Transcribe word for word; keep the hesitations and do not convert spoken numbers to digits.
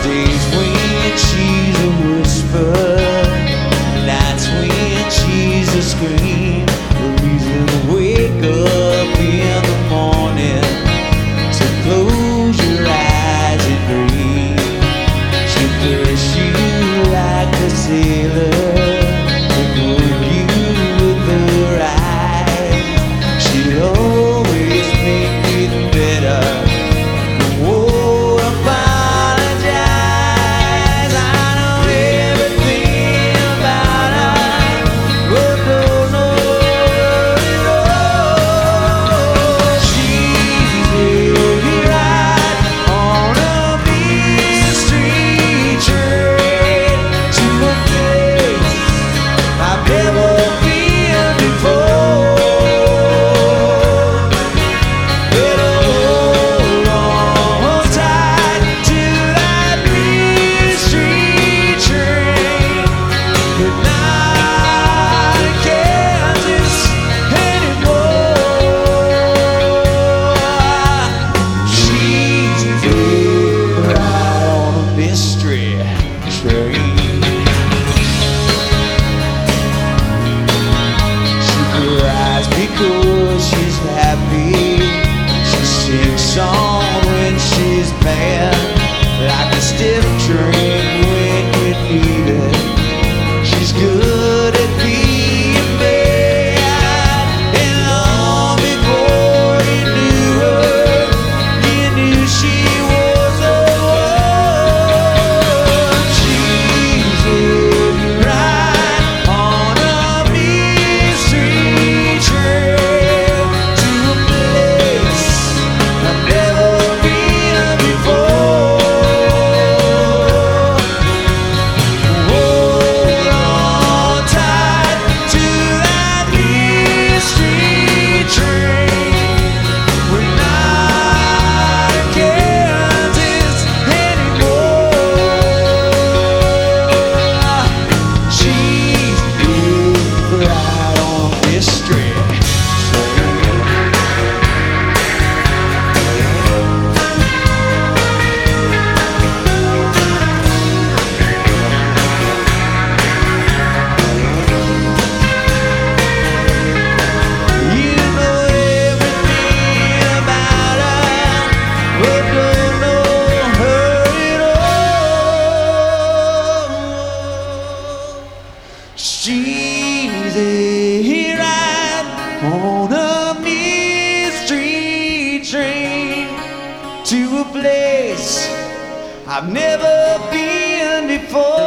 Days when she's a whisper, nights when she's a scream. The reason to wake up in the morning, so close your eyes and dream. She'll dress you like a sailor and hold you with her eyes. She'll always make it better. Oh, apologize. I know everything about her, but don't know it all. She's really right on a mystery train to a place I've never been before. Better hold on tight to that mystery train. We're not in Kansas anymore. She's dead right on a mystery train. She cries because she's happy. She sings songs when she's mad, like a stiff drink when you need it. She's good at being bad, and long before you knew her, you knew she was the one. She's living right on a mystery train to a place I've never been before. Hold on tight to that mystery train. We're not in Kansas anymore. She's living right on a mystery train. You know everything about her, but don't know her at all. She's a ride on a mystery train to a place I've never been before.